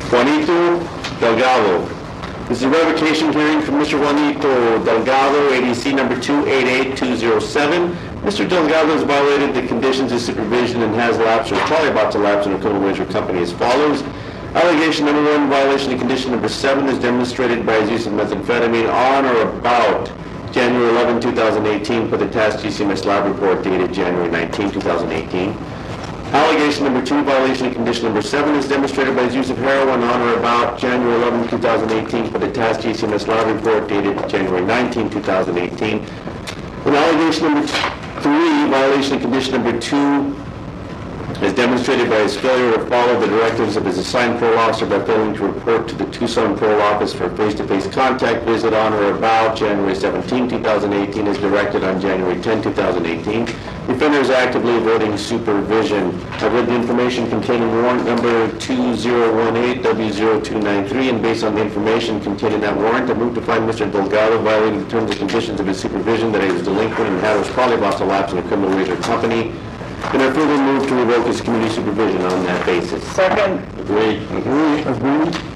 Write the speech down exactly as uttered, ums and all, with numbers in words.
Juanito Delgado. This is a revocation hearing for Mister Juanito Delgado, A D C number two eight eight two zero seven. Mister Delgado has violated the conditions of supervision and has lapsed or is probably about to lapse in a criminal wager company as follows. Allegation number one, violation of condition number seven is demonstrated by his use of methamphetamine on or about January eleventh, two thousand eighteen, per the task G C M S lab report dated January nineteenth, two thousand eighteen. Allegation number two, violation of condition number seven is demonstrated by his use of heroin on or about January eleventh, two thousand eighteen, per the task G C M S lab report dated January nineteenth, two thousand eighteen. And allegation number three, violation of condition number two is demonstrated by his failure to follow the directives of his assigned parole officer by failing to report to the Tucson Parole Office for face-to-face contact visit on or about January seventeenth, two thousand eighteen, as directed on January tenth, two thousand eighteen. The offender is actively avoiding supervision. I've read the information contained in warrant number two zero one eight W zero two nine three, and based on the information contained in that warrant, I move to find Mister Delgado violating the terms and conditions of his supervision, that he was delinquent and had was probably about to lapse in a criminal wager company. And I further move to revoke his community supervision on that basis. Second. Agreed. Agreed.